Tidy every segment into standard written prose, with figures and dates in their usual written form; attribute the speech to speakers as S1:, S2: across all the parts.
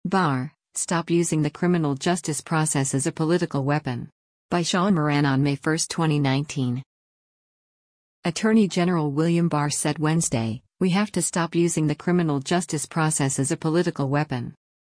S1: Barr, stop using the criminal justice process as a political weapon. By Sean Moran on May 1, 2019. Attorney General William Barr said Wednesday, "We have to stop using the criminal justice process as a political weapon."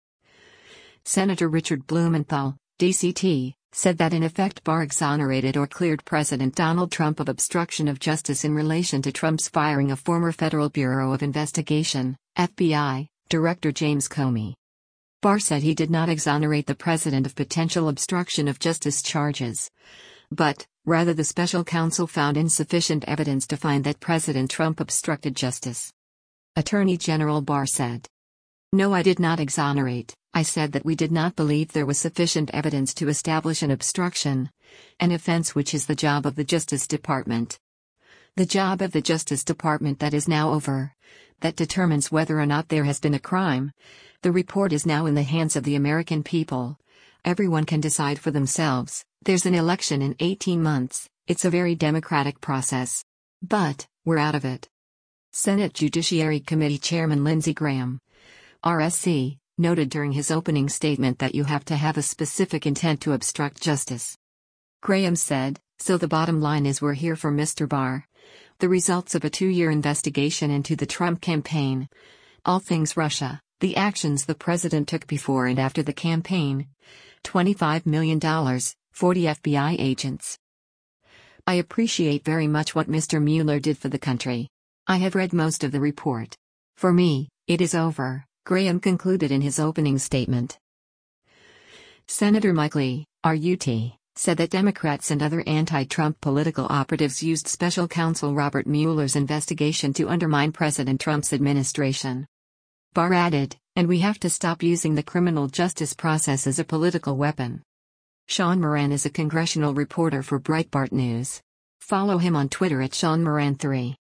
S1: Senator Richard Blumenthal, DCT, said that in effect Barr exonerated or cleared President Donald Trump of obstruction of justice in relation to Trump's firing of former Federal Bureau of Investigation, FBI, Director James Comey. Barr said he did not exonerate the president of potential obstruction of justice charges. But, rather, the special counsel found insufficient evidence to find that President Trump obstructed justice. Attorney General Barr said, "No, I did not exonerate. I said that we did not believe there was sufficient evidence to establish an obstruction, an offense which is the job of the Justice Department. The job of the Justice Department that is now over, that determines whether or not there has been a crime. The report is now in the hands of the American people. Everyone can decide for themselves. There's an election in 18 months, it's a very democratic process. But, we're out of it." Senate Judiciary Committee Chairman Lindsey Graham, RSC, noted during his opening statement that you have to have a specific intent to obstruct justice. Graham said, "So the bottom line is we're here for Mr. Barr. The results of a 2-year investigation into the Trump campaign. All things Russia, the actions the president took before and after the campaign. $25 million, 40 FBI agents. I appreciate very much what Mr. Mueller did for the country. I have read most of the report. For me, it is over," Graham concluded in his opening statement. Senator Mike Lee, RUT, said that Democrats and other anti-Trump political operatives used special counsel Robert Mueller's investigation to undermine President Trump's administration. Barr added, "And we have to stop using the criminal justice process as a political weapon." Sean Moran is a congressional reporter for Breitbart News. Follow him on Twitter at SeanMoran3.